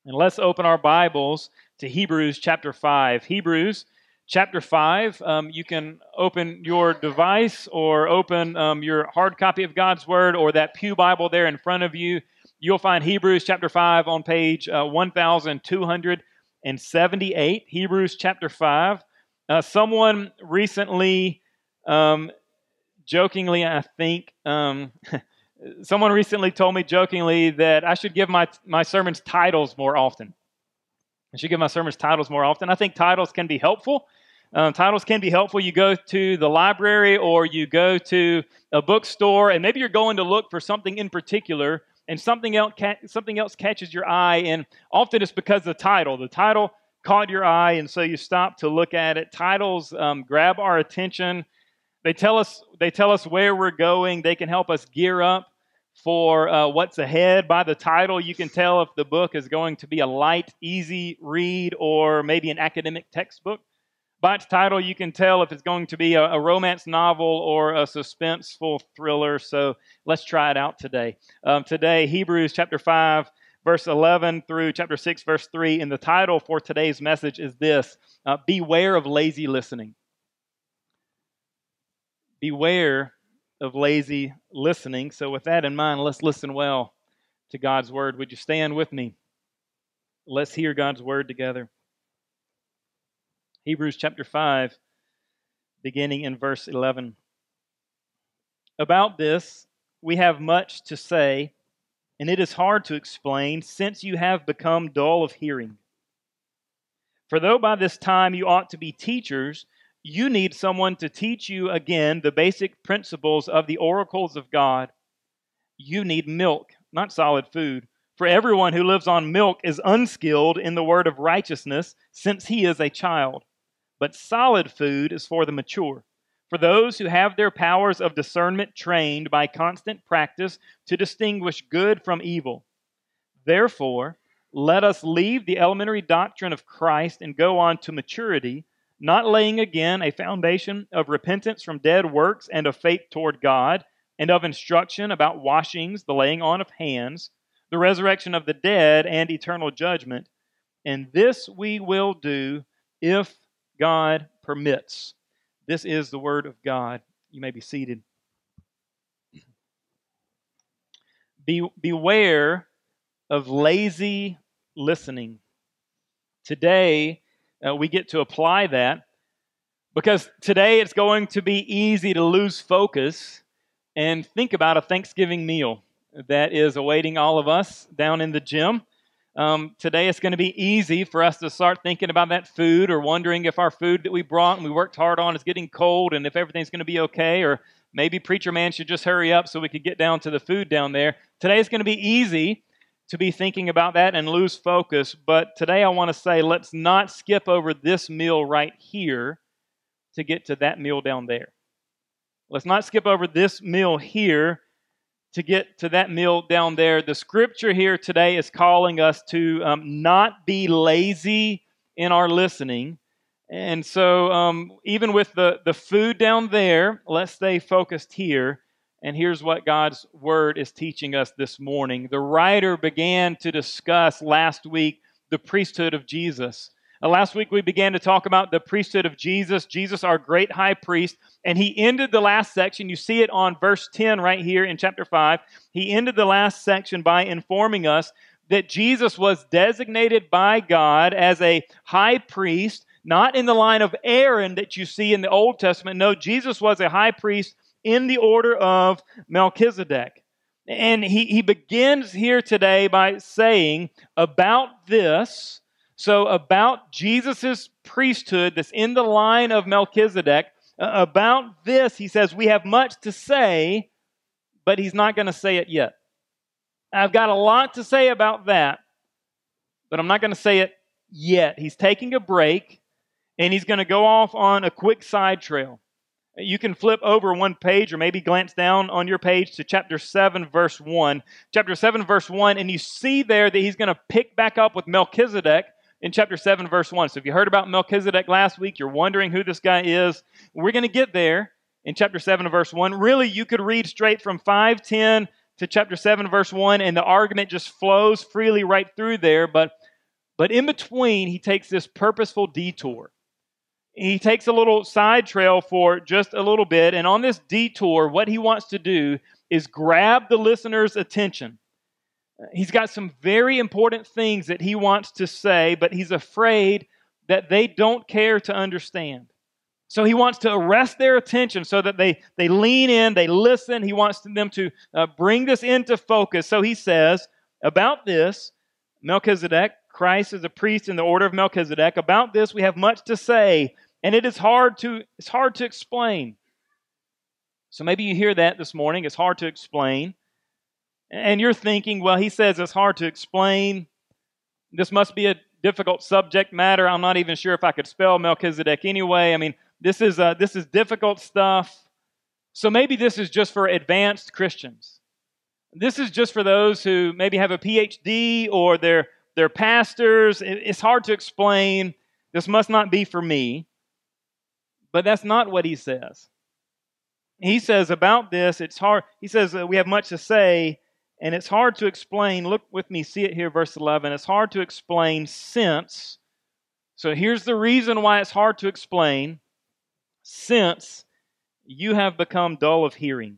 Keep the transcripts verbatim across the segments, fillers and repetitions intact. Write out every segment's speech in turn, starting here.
And let's open our Bibles to Hebrews chapter five. Hebrews chapter five. Um, you can open your device or open um, your hard copy of God's Word or that pew Bible there in front of you. You'll find Hebrews chapter five on page uh, one thousand two hundred seventy-eight. Hebrews chapter five. Uh, someone recently, um, jokingly, I think, um, someone recently told me jokingly that I should give my my sermons titles more often. I should give my sermons titles more often. I think titles can be helpful. Um, titles can be helpful. You go to the library or you go to a bookstore, and maybe you're going to look for something in particular, and something else ca- something else catches your eye, and often it's because of the title. The title caught your eye, and so you stop to look at it. Titles um, grab our attention. They tell us they tell us where we're going. They can help us gear up for uh, what's ahead. By the title, you can tell if the book is going to be a light, easy read or maybe an academic textbook. By its title, you can tell if it's going to be a, a romance novel or a suspenseful thriller. So let's try it out today. Um, today, Hebrews chapter five, verse eleven through chapter six, verse three. And the title for today's message is this: uh, Beware of lazy listening. Beware of lazy listening. So with that in mind, let's listen well to God's Word. Would you stand with me? Let's hear God's Word together. Hebrews chapter five, beginning in verse eleven. About this, we have much to say, and it is hard to explain, since you have become dull of hearing. For though by this time you ought to be teachers, you need someone to teach you again the basic principles of the oracles of God. You need milk, not solid food. For everyone who lives on milk is unskilled in the word of righteousness, since he is a child. But solid food is for the mature, for those who have their powers of discernment trained by constant practice to distinguish good from evil. Therefore, let us leave the elementary doctrine of Christ and go on to maturity, not laying again a foundation of repentance from dead works and of faith toward God, and of instruction about washings, the laying on of hands, the resurrection of the dead, and eternal judgment. And this we will do if God permits. This is the word of God. You may be seated. Be, beware of lazy listening. Today, uh, we get to apply that because today it's going to be easy to lose focus and think about a Thanksgiving meal that is awaiting all of us down in the gym. Um, today it's going to be easy for us to start thinking about that food or wondering if our food that we brought and we worked hard on is getting cold and if everything's going to be okay, or maybe preacher man should just hurry up so we could get down to the food down there. Today it's going to be easy to be thinking about that and lose focus, but today I want to say let's not skip over this meal right here to get to that meal down there. Let's not skip over this meal here to get to that meal down there. The scripture here today is calling us to um, not be lazy in our listening. And so um, even with the, the food down there, let's stay focused here. And here's what God's Word is teaching us this morning. The writer began to discuss last week the priesthood of Jesus. Uh, last week we began to talk about the priesthood of Jesus, Jesus our great high priest, and he ended the last section. You see it on verse ten right here in chapter five. He ended the last section by informing us that Jesus was designated by God as a high priest, not in the line of Aaron that you see in the Old Testament. No, Jesus was a high priest in the order of Melchizedek. And he, he begins here today by saying about this, so about Jesus' priesthood that's in the line of Melchizedek, uh, about this, he says, we have much to say, but he's not going to say it yet. I've got a lot to say about that, but I'm not going to say it yet. He's taking a break, and he's going to go off on a quick side trail. You can flip over one page or maybe glance down on your page to chapter seven, verse one. Chapter seven, verse one, and you see there that he's going to pick back up with Melchizedek in chapter seven, verse one. So if you heard about Melchizedek last week, you're wondering who this guy is. We're going to get there in chapter seven, verse one. Really, you could read straight from five ten to chapter seven, verse one, and the argument just flows freely right through there. But But in between, he takes this purposeful detour. He takes a little side trail for just a little bit, and on this detour, what he wants to do is grab the listener's attention. He's got some very important things that he wants to say, but he's afraid that they don't care to understand. So he wants to arrest their attention so that they, they lean in, they listen. He wants them to uh, bring this into focus. So he says, about this, Melchizedek, Christ is a priest in the order of Melchizedek. About this, we have much to say, and it is hard to, it's hard to explain. So maybe you hear that this morning. It's hard to explain. And you're thinking, well, he says it's hard to explain. This must be a difficult subject matter. I'm not even sure if I could spell Melchizedek anyway. I mean, this is uh, this is difficult stuff. So maybe this is just for advanced Christians. This is just for those who maybe have a P H D or they're, they're pastors. It's hard to explain. This must not be for me. But that's not what he says. He says about this, it's hard. He says uh, we have much to say, and it's hard to explain. Look with me, see it here, verse eleven. It's hard to explain since, so here's the reason why it's hard to explain, since you have become dull of hearing.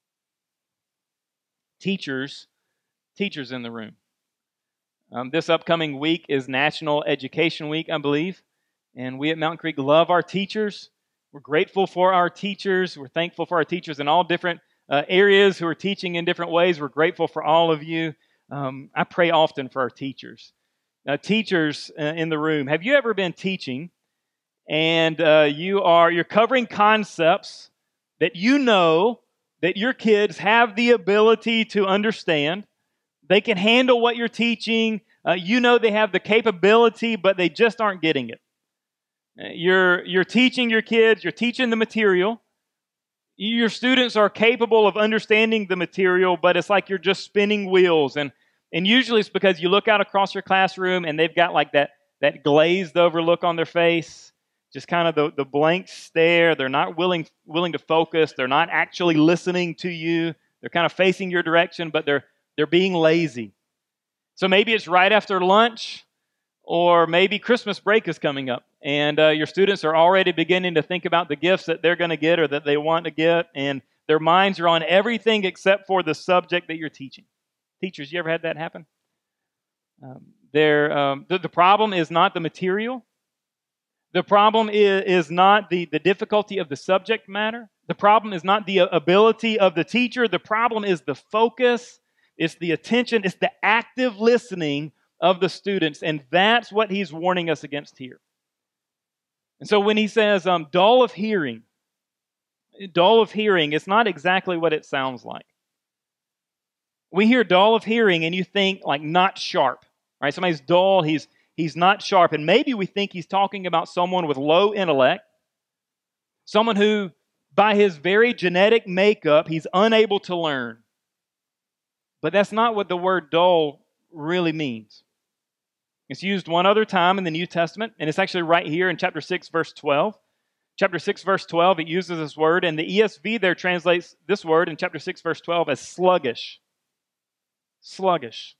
Teachers, teachers in the room. Um, this upcoming week is National Education Week, I believe, and we at Mountain Creek love our teachers. We're grateful for our teachers. We're thankful for our teachers in all different uh, areas who are teaching in different ways. We're grateful for all of you. Um, I pray often for our teachers. Now, teachers uh, in the room, have you ever been teaching and uh, you are you're covering concepts that you know that your kids have the ability to understand? They can handle what you're teaching. Uh, you know they have the capability, but they just aren't getting it. You're, you're teaching your kids, you're teaching the material. Your students are capable of understanding the material, but it's like you're just spinning wheels. And, and usually it's because you look out across your classroom and they've got like that, that glazed over look on their face, just kind of the, the blank stare. They're not willing, willing to focus. They're not actually listening to you. They're kind of facing your direction, but they're, they're being lazy. So maybe it's right after lunch, or maybe Christmas break is coming up, and uh, your students are already beginning to think about the gifts that they're going to get or that they want to get, and their minds are on everything except for the subject that you're teaching. Teachers, you ever had that happen? Um, um, the, the problem is not the material. The problem is, is not the, the difficulty of the subject matter. The problem is not the ability of the teacher. The problem is the focus. It's the attention. It's the active listening of the students, and that's what he's warning us against here. And so when he says um, dull of hearing, dull of hearing, it's not exactly what it sounds like. We hear dull of hearing and you think like not sharp, right? Somebody's dull, he's, he's not sharp, and maybe we think he's talking about someone with low intellect, someone who by his very genetic makeup, he's unable to learn. But that's not what the word dull really means. It's used one other time in the New Testament, and it's actually right here in chapter six, verse twelve. Chapter six, verse twelve, it uses this word, and the E S V there translates this word in chapter six, verse twelve as sluggish. Sluggish.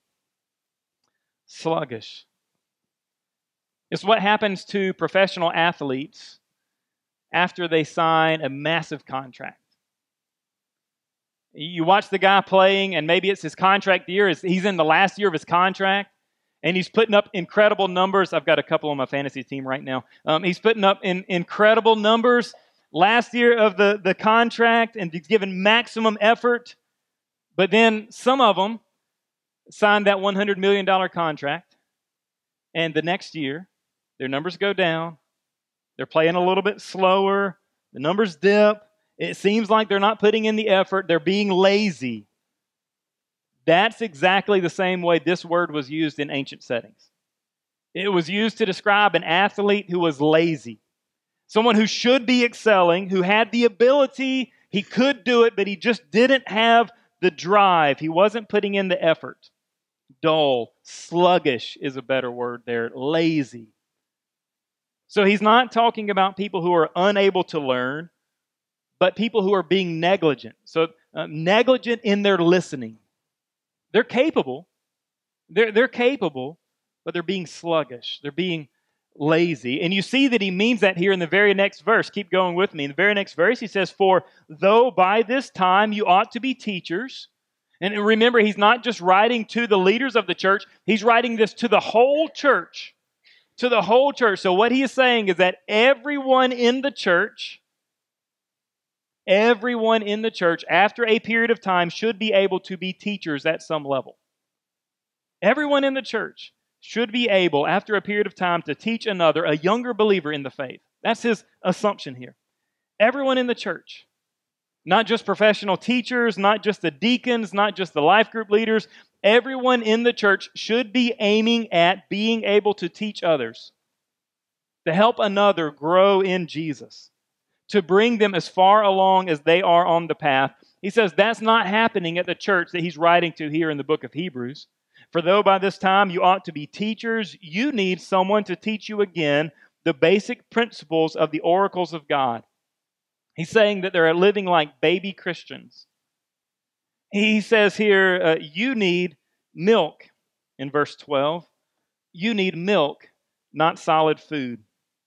Sluggish. It's what happens to professional athletes after they sign a massive contract. You watch the guy playing, and maybe it's his contract year. He's in the last year of his contract, and he's putting up incredible numbers. I've got a couple on my fantasy team right now. Um, he's putting up in, incredible numbers last year of the, the contract, and he's given maximum effort. But then some of them signed that one hundred million dollars contract, and the next year, their numbers go down. They're playing a little bit slower. The numbers dip. It seems like they're not putting in the effort. They're being lazy. That's exactly the same way this word was used in ancient settings. It was used to describe an athlete who was lazy. Someone who should be excelling, who had the ability, he could do it, but he just didn't have the drive. He wasn't putting in the effort. Dull, sluggish is a better word there, lazy. So he's not talking about people who are unable to learn, but people who are being negligent. So uh, negligent in their listening. They're capable. They're, they're capable, but they're being sluggish. They're being lazy. And you see that he means that here in the very next verse. Keep going with me. In the very next verse, he says, "For though by this time you ought to be teachers," and remember, he's not just writing to the leaders of the church, he's writing this to the whole church. To the whole church. So what he is saying is that everyone in the church, everyone in the church, after a period of time, should be able to be teachers at some level. Everyone in the church should be able, after a period of time, to teach another, a younger believer in the faith. That's his assumption here. Everyone in the church. Not just professional teachers, not just the deacons, not just the life group leaders. Everyone in the church should be aiming at being able to teach others, to help another grow in Jesus, to bring them as far along as they are on the path. He says that's not happening at the church that he's writing to here in the book of Hebrews. "For though by this time you ought to be teachers, you need someone to teach you again the basic principles of the oracles of God." He's saying that they're living like baby Christians. He says here, uh, you need milk in verse twelve. You need milk, not solid food.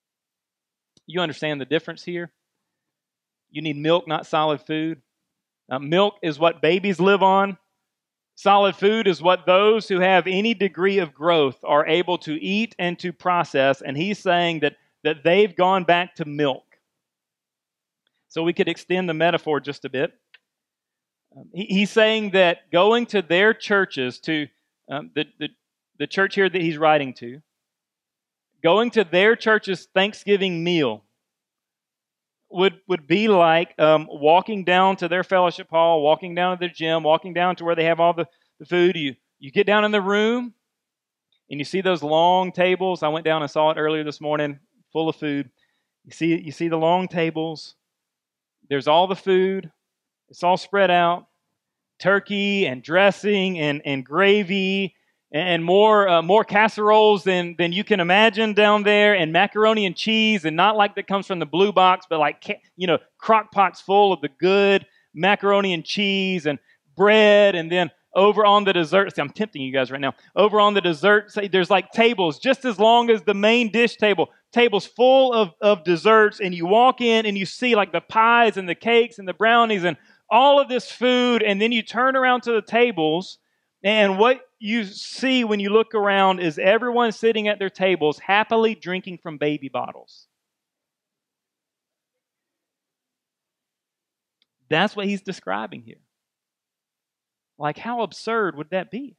You understand the difference here? You need milk, not solid food. Now, milk is what babies live on. Solid food is what those who have any degree of growth are able to eat and to process. And he's saying that, that they've gone back to milk. So we could extend the metaphor just a bit. Um, he, he's saying that going to their churches, to um, the, the, the church here that he's writing to, going to their church's Thanksgiving meal would, would be like um, walking down to their fellowship hall, walking down to their gym, walking down to where they have all the, the food. You, you get down in the room and you see those long tables. I went down and saw it earlier this morning, full of food. You see, you see the long tables. There's all the food. It's all spread out. Turkey and dressing and, and gravy and more uh, more casseroles than, than you can imagine down there, and macaroni and cheese, and not like that comes from the blue box, but like, you know, crock pots full of the good macaroni and cheese and bread. And then over on the dessert, see, I'm tempting you guys right now. Over on the dessert, say, there's like tables just as long as the main dish table. Tables full of, of desserts, and you walk in and you see like the pies and the cakes and the brownies and all of this food, and then you turn around to the tables, and what you see when you look around is everyone sitting at their tables happily drinking from baby bottles. That's what he's describing here. Like, how absurd would that be?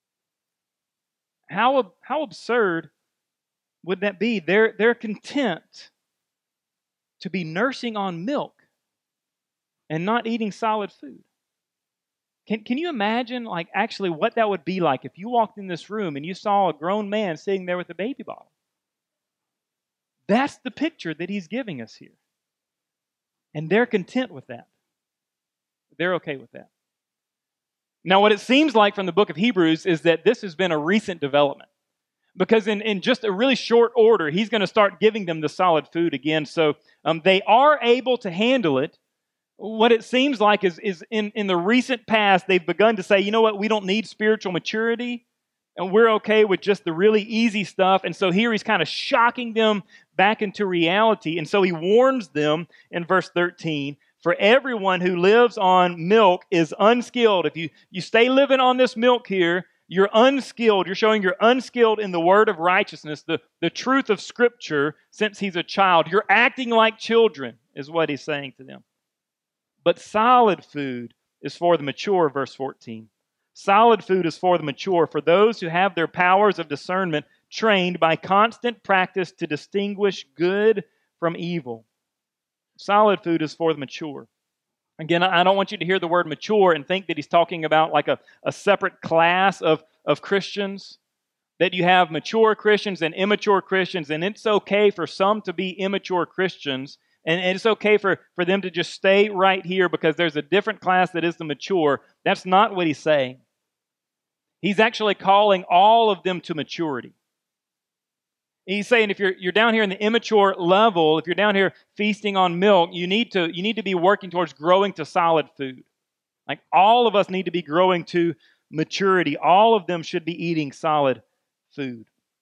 How, how absurd would that be? They're, they're content to be nursing on milk and not eating solid food. Can, can you imagine, like, actually what that would be like if you walked in this room and you saw a grown man sitting there with a baby bottle? That's the picture that he's giving us here. And they're content with that. They're okay with that. Now, what it seems like from the book of Hebrews is that this has been a recent development. Because in, in just a really short order, he's going to start giving them the solid food again. So um, they are able to handle it. What it seems like is, is in, in the recent past, they've begun to say, you know what, we don't need spiritual maturity, and we're okay with just the really easy stuff. And so here he's kind of shocking them back into reality. And so he warns them in verse thirteen, "For everyone who lives on milk is unskilled." If you, you stay living on this milk here, you're unskilled. You're showing you're unskilled in the word of righteousness, the, the truth of Scripture, since he's a child. You're acting like children, is what he's saying to them. But solid food is for the mature, verse fourteen. Solid food is for the mature, for those who have their powers of discernment trained by constant practice to distinguish good from evil. Solid food is for the mature. Again, I don't want you to hear the word mature and think that he's talking about like a, a separate class of, of Christians, that you have mature Christians and immature Christians, and it's okay for some to be immature Christians, and it's okay for, for them to just stay right here because there's a different class that is the mature. That's not what he's saying. He's actually calling all of them to maturity. He's saying if you're, you're down here in the immature level, if you're down here feasting on milk, you need to, you need to be working towards growing to solid food. Like, all of us need to be growing to maturity. All of them should be eating solid food.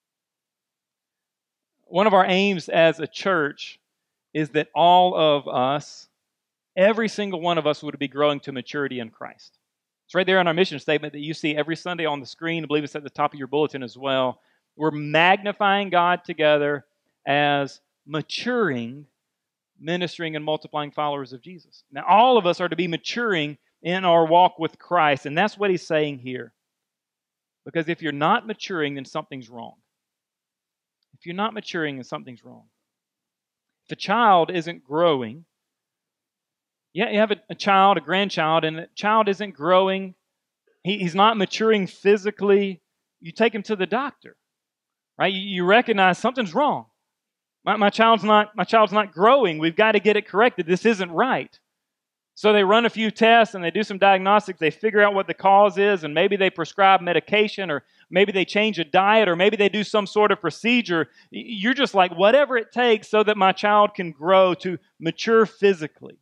One of our aims as a church is that all of us, every single one of us, would be growing to maturity in Christ. It's right there on our mission statement that you see every Sunday on the screen. I believe it's at the top of your bulletin as well. We're magnifying God together as maturing, ministering, and multiplying followers of Jesus. Now, all of us are to be maturing in our walk with Christ, and that's what he's saying here. Because if you're not maturing, then something's wrong. If you're not maturing, then something's wrong. If a child isn't growing, yeah, you have a, a child, a grandchild, and the child isn't growing, he, he's not maturing physically, you take him to the doctor, right? You, you recognize something's wrong. My, my child's not, my child's not growing. We've got to get it corrected. This isn't right. So they run a few tests and they do some diagnostics. They figure out what the cause is, and maybe they prescribe medication, or maybe they change a diet, or maybe they do some sort of procedure. You're just like, whatever it takes so that my child can grow to mature physically.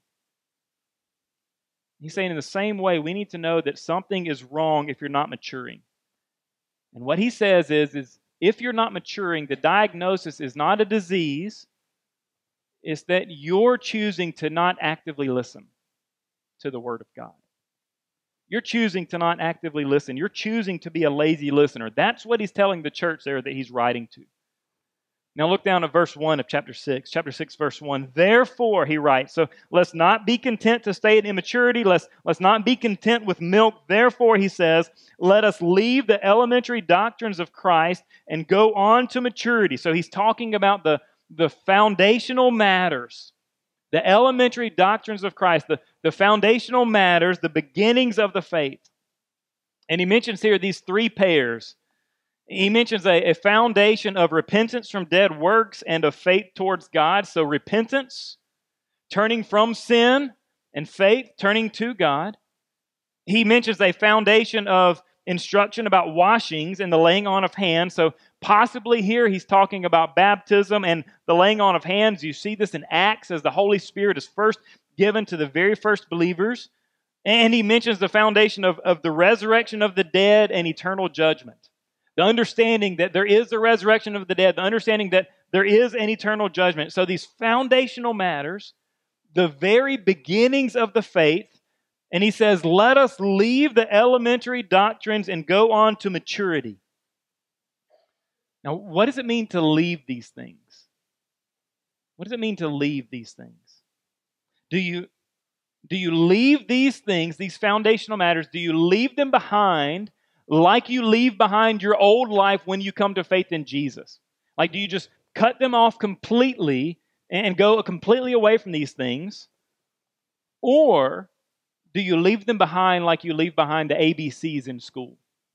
He's saying in the same way, we need to know that something is wrong if you're not maturing. And what he says is, is if you're not maturing, the diagnosis is not a disease. It's that you're choosing to not actively listen to the Word of God. You're choosing to not actively listen. You're choosing to be a lazy listener. That's what he's telling the church there that he's writing to. Now look down at verse one of chapter six. Chapter six, verse one. Therefore, he writes, so let's not be content to stay in immaturity. Let's, let's not be content with milk. Therefore, he says, let us leave the elementary doctrines of Christ and go on to maturity. So he's talking about the, the foundational matters. The elementary doctrines of Christ, the, the foundational matters, the beginnings of the faith. And he mentions here these three pairs. He mentions a, a foundation of repentance from dead works and of faith towards God. So repentance, turning from sin, and faith, turning to God. He mentions a foundation of instruction about washings and the laying on of hands. So possibly here he's talking about baptism and the laying on of hands. You see this in Acts as the Holy Spirit is first given to the very first believers. And he mentions the foundation of, of the resurrection of the dead and eternal judgment. The understanding that there is a resurrection of the dead, the understanding that there is an eternal judgment. So these foundational matters, the very beginnings of the faith, and he says, let us leave the elementary doctrines and go on to maturity. Now, what does it mean to leave these things? What does it mean to leave these things? Do you, do you leave these things, these foundational matters, do you leave them behind like you leave behind your old life when you come to faith in Jesus? Like, do you just cut them off completely and go completely away from these things? Or do you leave them behind like you leave behind the A B Cs in school?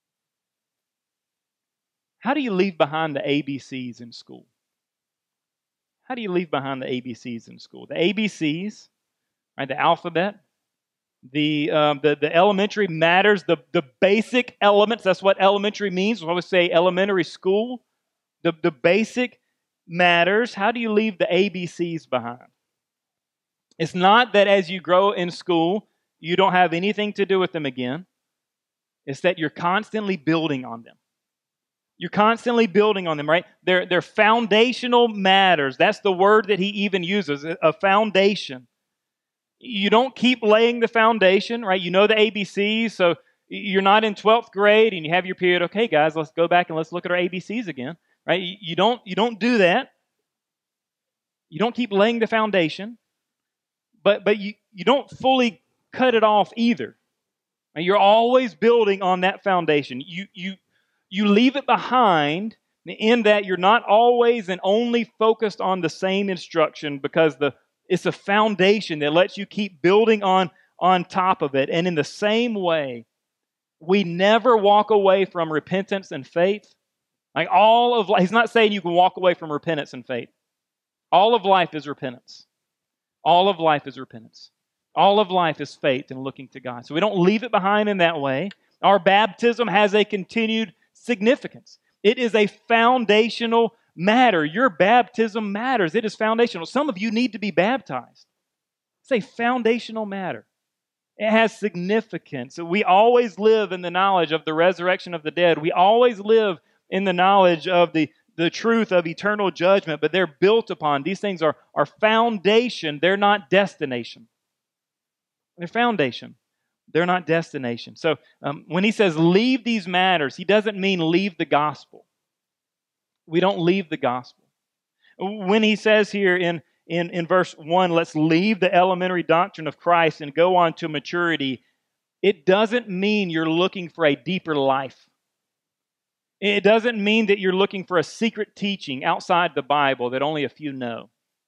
How do you leave behind the A B Cs in school? How do you leave behind the A B Cs in school? The A B Cs, right, the alphabet, the, um, the, the elementary matters, the, the basic elements, that's what elementary means. We always say elementary school. The, the basic matters. How do you leave the A B Cs behind? It's not that as you grow in school, you don't have anything to do with them again. It's that you're constantly building on them. You're constantly building on them, right? They're, they're foundational matters. That's the word that he even uses, a foundation. You don't keep laying the foundation, right? You know the A B Cs, so you're not in twelfth grade and you have your period. Okay, guys, let's go back and let's look at our A B Cs again, right? You don't, you don't do that. You don't keep laying the foundation, but, but you, you don't fully cut it off either. You're always building on that foundation. You, you, you leave it behind in that you're not always and only focused on the same instruction, because the it's a foundation that lets you keep building on, on top of it. And in the same way, we never walk away from repentance and faith. Like all of life, he's not saying you can walk away from repentance and faith. All of life is repentance. All of life is repentance. All of life is faith and looking to God. So we don't leave it behind in that way. Our baptism has a continued significance. It is a foundational matter. Your baptism matters. It is foundational. Some of you need to be baptized. It's a foundational matter. It has significance. We always live in the knowledge of the resurrection of the dead. We always live in the knowledge of the, the truth of eternal judgment, but they're built upon. These things are, are foundation. They're not destination. They're foundation. They're not destination. So um, when he says leave these matters, he doesn't mean leave the gospel. We don't leave the gospel. When he says here in, in, in verse one, let's leave the elementary doctrine of Christ and go on to maturity, it doesn't mean you're looking for a deeper life. It doesn't mean that you're looking for a secret teaching outside the Bible that only a few know.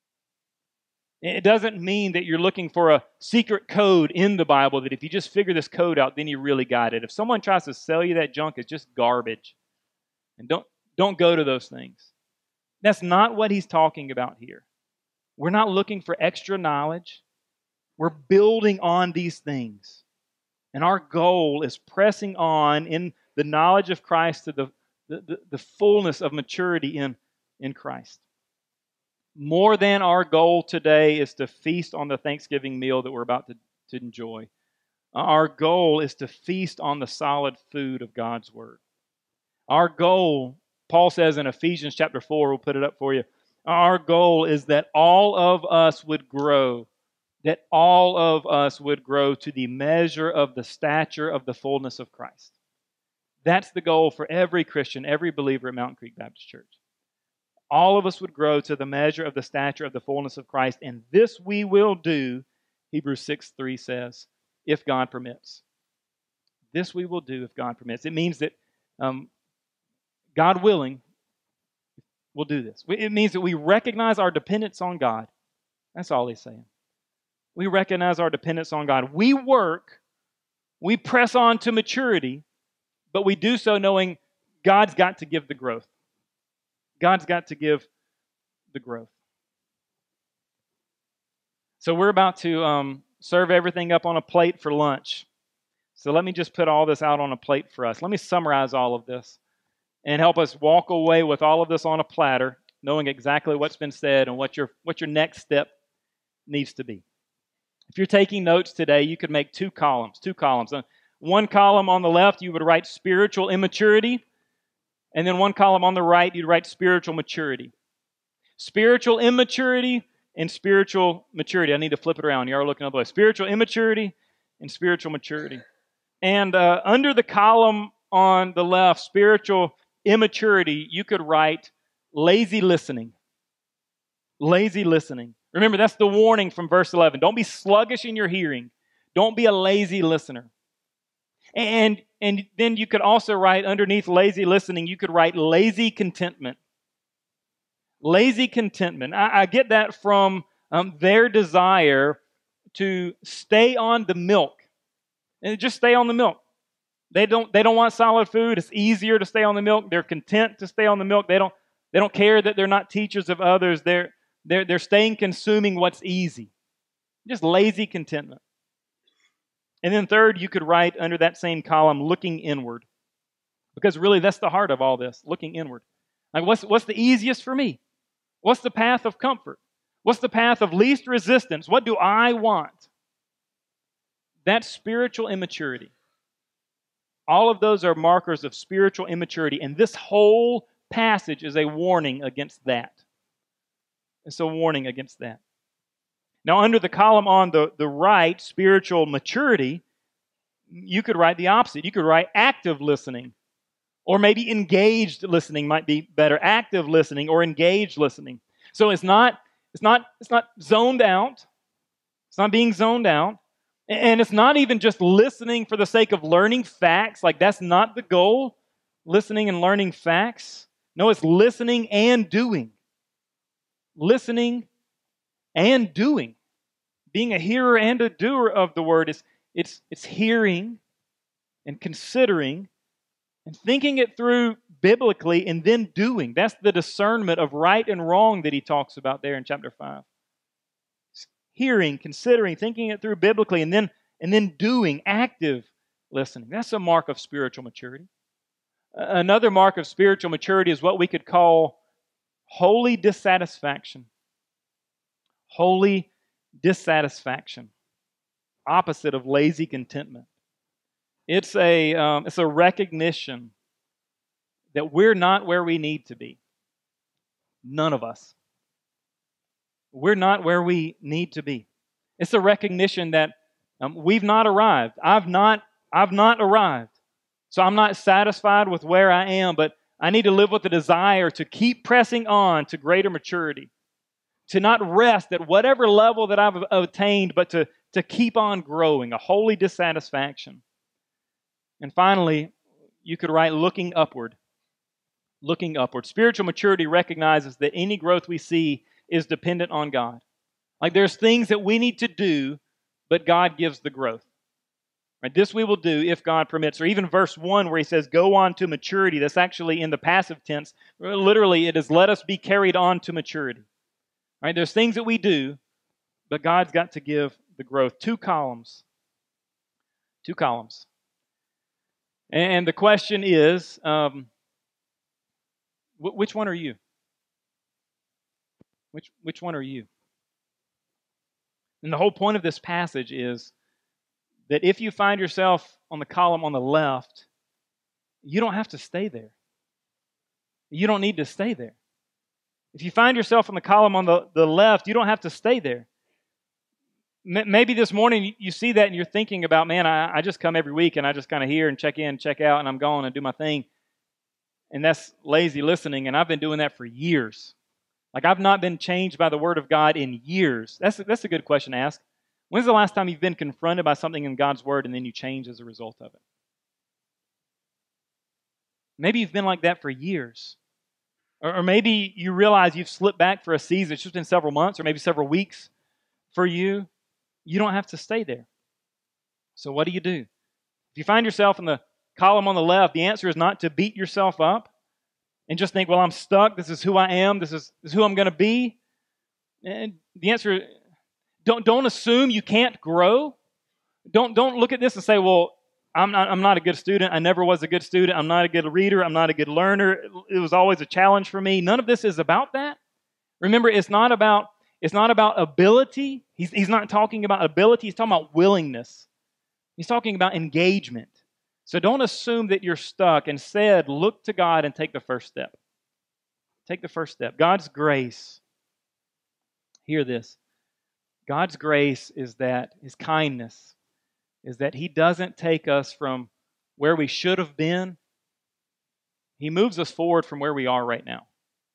It doesn't mean that you're looking for a secret code in the Bible that if you just figure this code out, then you really got it. If someone tries to sell you that junk, it's just garbage. And don't, don't go to those things. That's not what he's talking about here. We're not looking for extra knowledge. We're building on these things. And our goal is pressing on in the knowledge of Christ to the, the, the, the fullness of maturity in, in Christ. More than our goal today is to feast on the Thanksgiving meal that we're about to, to enjoy. Our goal is to feast on the solid food of God's Word. Our goal, Paul says in Ephesians chapter four, we'll put it up for you, our goal is that all of us would grow, that all of us would grow to the measure of the stature of the fullness of Christ. That's the goal for every Christian, every believer at Mountain Creek Baptist Church. All of us would grow to the measure of the stature of the fullness of Christ, and this we will do, Hebrews six three says, if God permits. This we will do if God permits. It means that um, God willing, we'll do this. It means that we recognize our dependence on God. That's all he's saying. We recognize our dependence on God. We work, we press on to maturity, but we do so knowing God's got to give the growth. God's got to give the growth. So we're about to um, serve everything up on a plate for lunch. So let me just put all this out on a plate for us. Let me summarize all of this and help us walk away with all of this on a platter, knowing exactly what's been said and what your, what your next step needs to be. If you're taking notes today, you could make two columns, two columns. One column on the left, you would write spiritual immaturity. And then one column on the right, you'd write spiritual maturity. Spiritual immaturity and spiritual maturity. I need to flip it around. You are looking other way. Spiritual immaturity and spiritual maturity. And uh, under the column on the left, spiritual immaturity, you could write lazy listening. Lazy listening. Remember, that's the warning from verse eleven. Don't be sluggish in your hearing. Don't be a lazy listener. And, and then you could also write underneath lazy listening, you could write lazy contentment. Lazy contentment. I, I get that from um, their desire to stay on the milk. And just stay on the milk. They don't, they don't want solid food. It's easier to stay on the milk. They're content to stay on the milk. They don't, they don't care that they're not teachers of others. They're, they're, they're staying consuming what's easy. Just lazy contentment. And then third, you could write under that same column, looking inward. Because really, that's the heart of all this, looking inward. Like, what's, what's the easiest for me? What's the path of comfort? What's the path of least resistance? What do I want? That's spiritual immaturity. All of those are markers of spiritual immaturity. And this whole passage is a warning against that. It's a warning against that. Now, under the column on the, the right, spiritual maturity, you could write the opposite. You could write active listening. Or maybe engaged listening might be better. Active listening or engaged listening. So it's not, it's not, it's not zoned out. It's not being zoned out. And it's not even just listening for the sake of learning facts. Like, that's not the goal. Listening and learning facts. No, it's listening and doing. Listening and doing. Being a hearer and a doer of the word is it's it's hearing and considering and thinking it through biblically and then doing. That's the discernment of right and wrong that he talks about there in chapter five. It's hearing, considering, thinking it through biblically, and then and then doing, active listening. That's a mark of spiritual maturity. Another mark of spiritual maturity is what we could call holy dissatisfaction. Holy dissatisfaction, opposite of lazy contentment. It's a um, it's a recognition that we're not where we need to be. None of us. We're not where we need to be. It's a recognition that um, we've not arrived. I've not, I've not arrived. So I'm not satisfied with where I am, but I need to live with the desire to keep pressing on to greater maturity, to not rest at whatever level that I've attained, but to, to keep on growing, a holy dissatisfaction. And finally, you could write looking upward. Looking upward. Spiritual maturity recognizes that any growth we see is dependent on God. Like there's things that we need to do, but God gives the growth. Right? This we will do if God permits. Or even verse one where he says, go on to maturity. That's actually in the passive tense. Literally, it is let us be carried on to maturity. Right? There's things that we do, but God's got to give the growth. Two columns. Two columns. And the question is, um, which one are you? Which, which one are you? And the whole point of this passage is that if you find yourself on the column on the left, you don't have to stay there. You don't need to stay there. If you find yourself on the column on the, the left, you don't have to stay there. M- maybe this morning you see that and you're thinking about, man, I, I just come every week and I just kind of hear and check in, check out, and I'm going and do my thing. And that's lazy listening, and I've been doing that for years. Like I've not been changed by the Word of God in years. That's a, that's a good question to ask. When's the last time you've been confronted by something in God's Word and then you change as a result of it? Maybe you've been like that for years. Or, or maybe you realize you've slipped back for a season. It's just been several months or maybe several weeks for you. You don't have to stay there. So what do you do? If you find yourself in the column on the left, the answer is not to beat yourself up and just think, well, I'm stuck. This is who I am. This is, this is who I'm going to be. And the answer, don't, don't assume you can't grow. Don't, don't look at this and say, well, I'm not, I'm not a good student. I never was a good student. I'm not a good reader. I'm not a good learner. It was always a challenge for me. None of this is about that. Remember, it's not about, it's not about ability. He's, he's not talking about ability. He's talking about willingness. He's talking about engagement. So don't assume that you're stuck. Instead, look to God and take the first step. Take the first step. God's grace. Hear this. God's grace is that, His kindness, is that He doesn't take us from where we should have been. He moves us forward from where we are right now.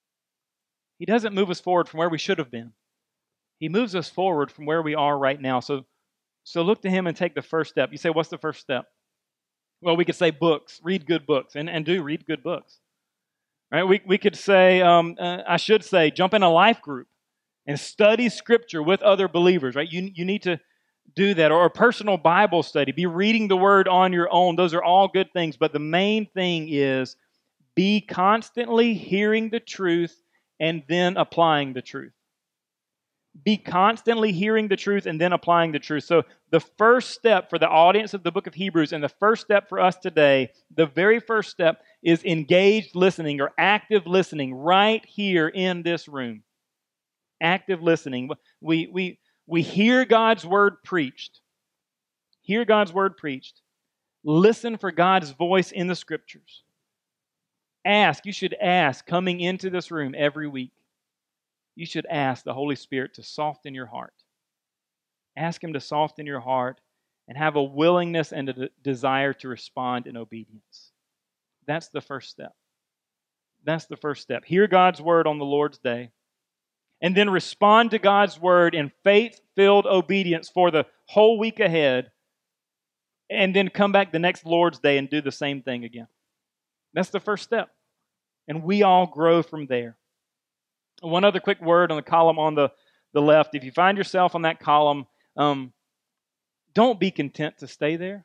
He doesn't move us forward from where we should have been. He moves us forward from where we are right now. So, so look to Him and take the first step. You say, what's the first step? Well, we could say books, read good books, and, and do read good books. Right? We, we could say, um, uh, I should say, jump in a life group and study Scripture with other believers. Right? You, you need to do that. Or a personal Bible study. Be reading the Word on your own. Those are all good things. But the main thing is be constantly hearing the truth and then applying the truth. Be constantly hearing the truth and then applying the truth. So the first step for the audience of the book of Hebrews and the first step for us today, the very first step is engaged listening or active listening right here in this room. Active listening. We, we, we hear God's word preached. Hear God's word preached. Listen for God's voice in the Scriptures. Ask. You should ask coming into this room every week. You should ask the Holy Spirit to soften your heart. Ask Him to soften your heart and have a willingness and a de- desire to respond in obedience. That's the first step. That's the first step. Hear God's word on the Lord's day and then respond to God's word in faith-filled obedience for the whole week ahead and then come back the next Lord's day and do the same thing again. That's the first step. And we all grow from there. One other quick word on the column on the, the left. If you find yourself on that column, um, don't be content to stay there.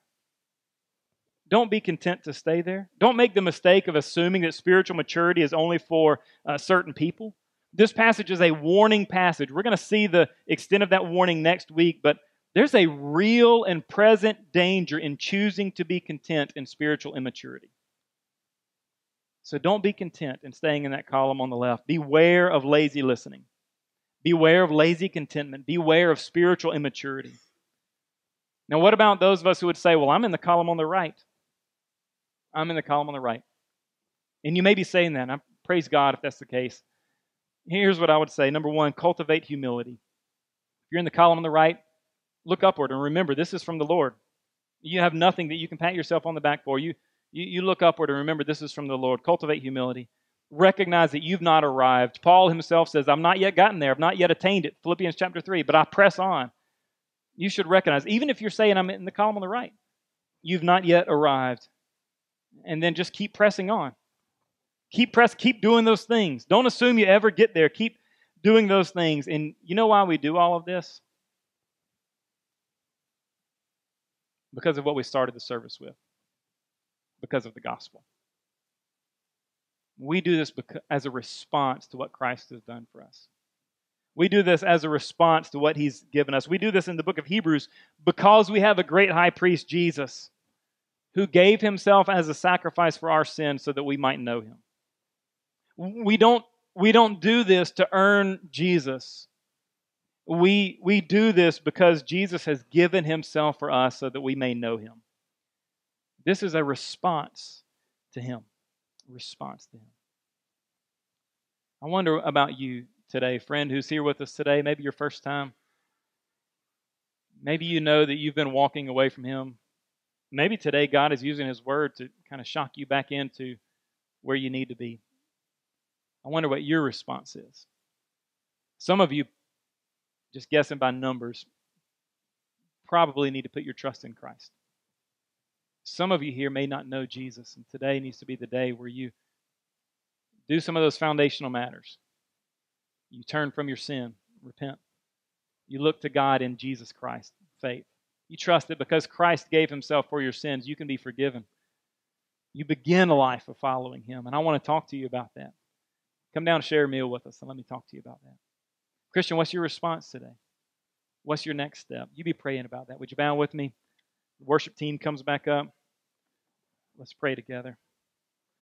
Don't be content to stay there. Don't make the mistake of assuming that spiritual maturity is only for uh, certain people. This passage is a warning passage. We're going to see the extent of that warning next week, but there's a real and present danger in choosing to be content in spiritual immaturity. So don't be content in staying in that column on the left. Beware of lazy listening. Beware of lazy contentment. Beware of spiritual immaturity. Now, what about those of us who would say, well, I'm in the column on the right. I'm in the column on the right. And you may be saying that, and I praise God if that's the case. Here's what I would say. Number one, cultivate humility. If you're in the column on the right, look upward and remember this is from the Lord. You have nothing that you can pat yourself on the back for. You, you, you look upward and remember this is from the Lord. Cultivate humility. Recognize that you've not arrived. Paul himself says, I've not yet gotten there. I've not yet attained it. Philippians chapter three, but I press on. You should recognize, even if you're saying I'm in the column on the right, you've not yet arrived. And then just keep pressing on. Keep press, keep doing those things. Don't assume you ever get there. Keep doing those things. And you know why we do all of this? Because of what we started the service with. Because of the gospel. We do this because, as a response to what Christ has done for us. We do this as a response to what He's given us. We do this in the book of Hebrews because we have a great high priest, Jesus, who gave Himself as a sacrifice for our sins so that we might know Him. We don't, we don't do this to earn Jesus. We, we do this because Jesus has given Himself for us so that we may know Him. This is a response to Him. A response to Him. I wonder about you today, friend who's here with us today, maybe your first time. Maybe you know that you've been walking away from Him. Maybe today God is using His Word to kind of shock you back into where you need to be. I wonder what your response is. Some of you, just guessing by numbers, probably need to put your trust in Christ. Some of you here may not know Jesus, and today needs to be the day where you do some of those foundational matters. You turn from your sin, repent. You look to God in Jesus Christ, faith. You trust that because Christ gave Himself for your sins, you can be forgiven. You begin a life of following Him, and I want to talk to you about that. Come down and share a meal with us, and let me talk to you about that. Christian, what's your response today? What's your next step? You be praying about that. Would you bow with me? The worship team comes back up. Let's pray together.